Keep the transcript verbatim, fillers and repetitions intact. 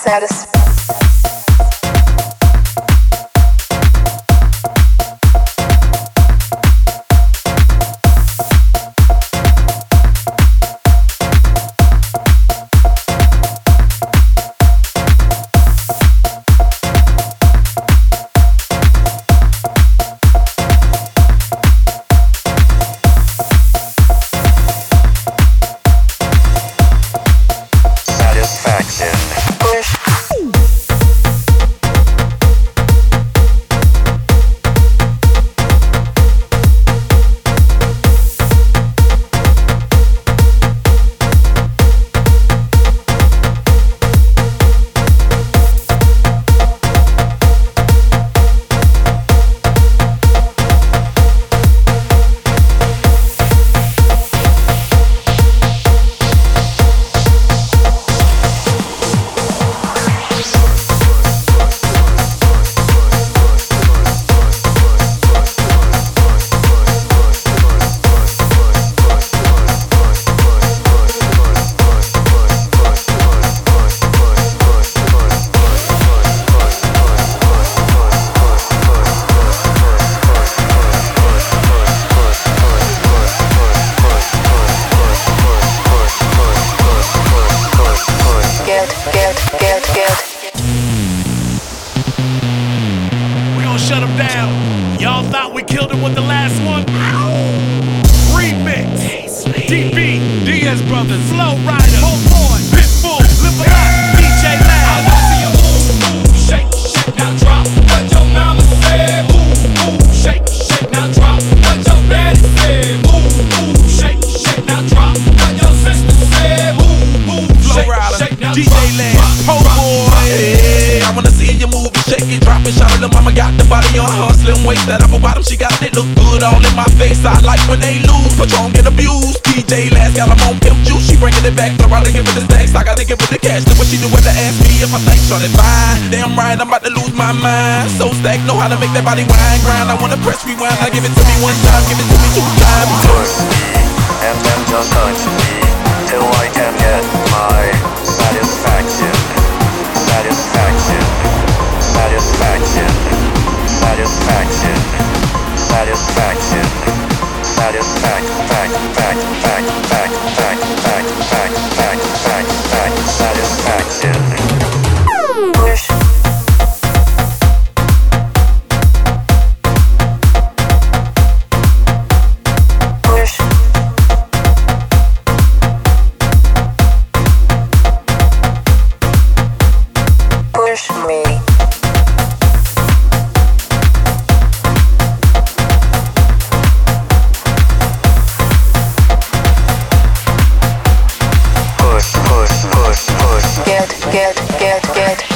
satisfaction. Shut him down. Y'all thought we killed him with the last one? Remix. D B, D S Brothers, Flow Rider, Homeboy, Pitbull, Live a Lot, D J Lab. I wanna see you move, move, shake, shake, now drop. What your mama said, move, move, shake, shake, now drop. What your daddy said, move, move, shake, shake, now drop. What your sister said, move, move, shake, shake, now drop. D J Lab, Homeboy. Hey, I wanna see you move and shake it, drop it, shout it, little mama got the body on her slim waist, that upper bottom she got it look good all in my face. I like when they lose, Patron get abused. D J Last got them on pimp juice, she bringing it back, throw out and give it the stacks. I gotta give it the cash, look what she do when they ask me if I think shorty fine. Damn right, I'm about to lose my mind. So stacked, know how to make that body wine grind. I wanna press rewind, I give it to me one time, give it to me two times. Push me and then just touch me till I can get my satisfaction. Satisfaction. Satisfaction. Satisfaction. Satisfaction. Satisfaction. Fact, fact, fact, fact, fact, fact, fact, fact, fact, fact, satisfaction. Push. Push. Push me. Get, get, get, get.